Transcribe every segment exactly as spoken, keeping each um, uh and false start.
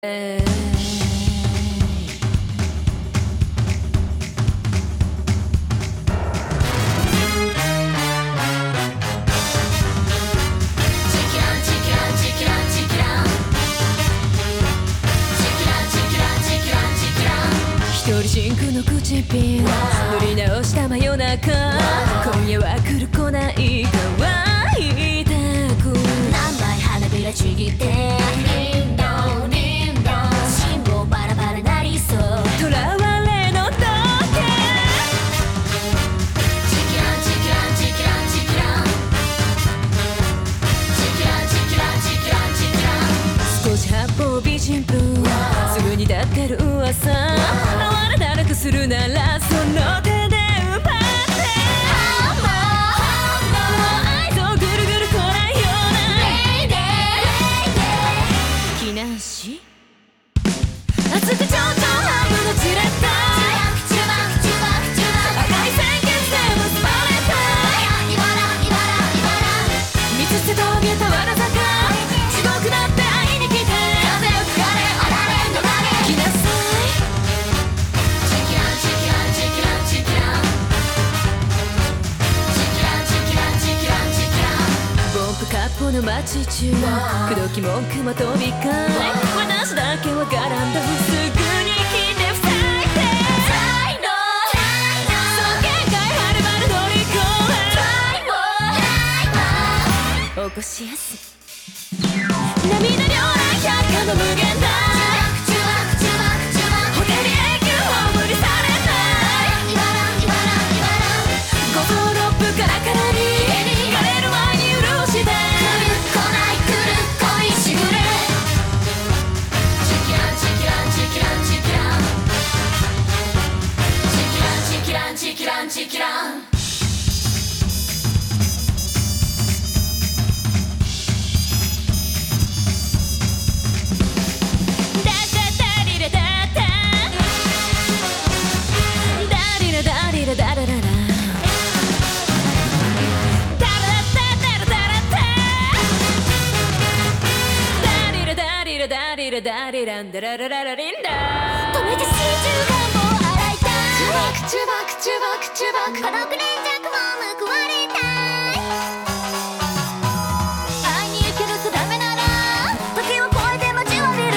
えー一人真空の口ピン塗り直した真夜中今夜は来る来ない乾いたく何枚花びらちぎってリンドンリンドン信号バラバラなりそう囚われの時計チキランチキランチキランチキランチキランチキランチキランチキラン少し八方美人プルすぐに抱ける噂哀れならくするならその手で奪ってハンマーハンマー愛想ぐるぐるこないようなレイデーレイデー避難し熱くちょんちょんハムのチレッタチュバクチュバクチュバク赤い鮮血で結ばれたイバライバライバラ見つけ峠たわら坂地獄だって会いに来て風吹かれあられの影来なさいチキランチキランチキランチキランチキランチキランチキランチキランボンプカッポの街中口説き文句も飛び交い私だけはガランドすぐに来て塞いで才能そう限界はるばる乗り越え起こしやす涙量来百科の無限大チュバクチュバクチュバクホテル永久を無理されないイバライバライバラ五臓六腑からからに枯れる前に潤して来る来ない来る恋しぐれチキランチキランチキランチキランチキランチキランチキランチキランダダダリラダダダリラダリラダラララダラダダラダラダダリラダリラダリラダリランダララララリンダ止めて真珠願望洗いたいチュバクチュバクチュバクチュバク孤独連着も報われたい会いに行けるとダメなら時を超えて待ちわびる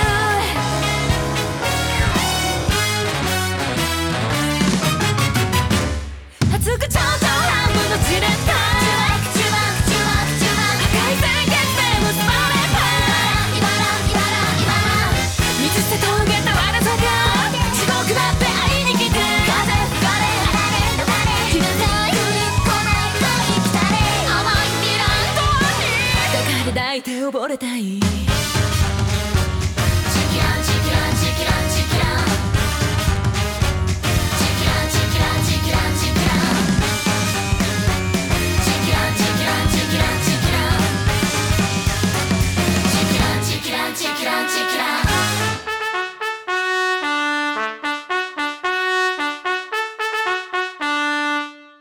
熱くちょんちょんハムのチレッタチュバクチュバクチュバクチュバク赤い鮮血で結ばれたイバライバライバラ見つけ峠たわら坂地獄だって会いに来て風吹かれあられの彼来ない来る来ない来い来たれ甘い未来とに抱かれ抱いて溺れたい